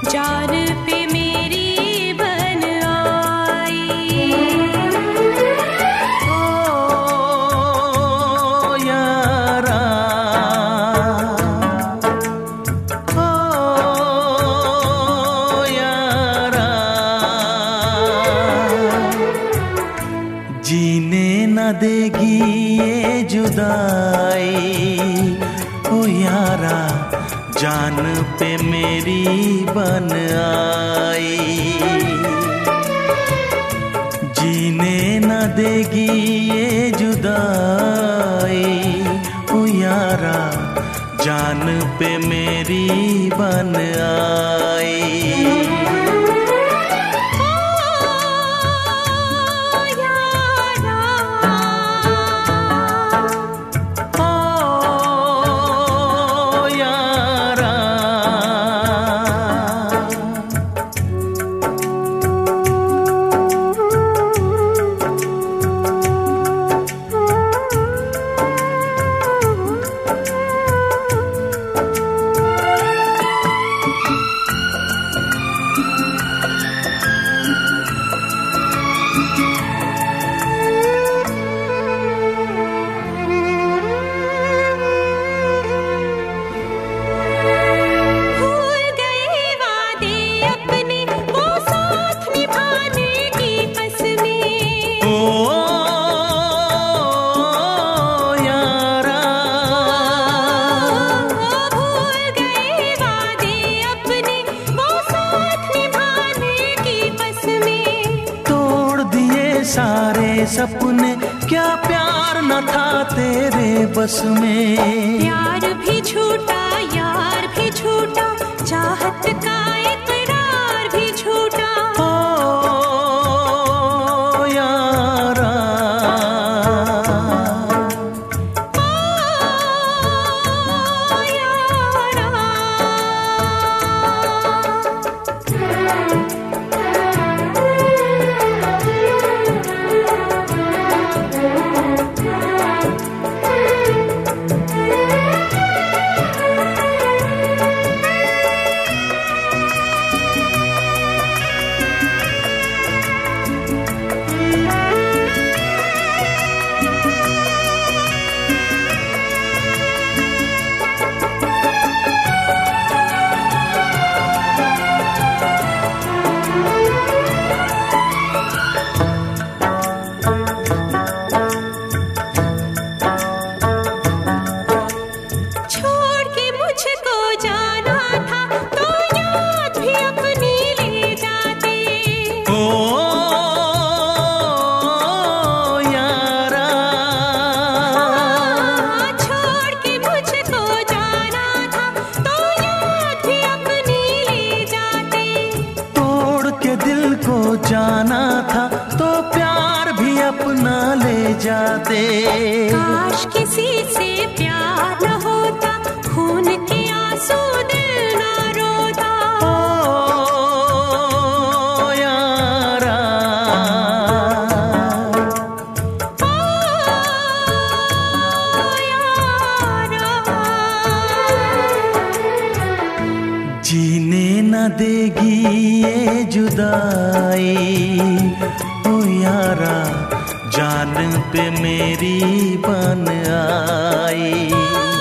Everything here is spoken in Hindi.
जान पे मेरी बन आई। ओ यारा, ओ यारा, जीने न देगी ये जुदाई। ओ यारा, जान पे मेरी बन आई। जीने न देगी ये जुदाई। ओ यारा, जान पे मेरी बन आई। सारे सपने, क्या प्यार न था तेरे बस में। प्यार भी झूठा, यार भी झूठा, चाहत का इकरार भी झूठा। ओ यारा, ओ यारा, जाना था तो प्यार भी अपना ले जाते। काश किसी से प्यार न होता, खून के आंसू दिल न रोता। ओ यारा, ओ यारा, जीने न देगी ये जुदाई। ओ यारा, जान पे मेरी बन आई।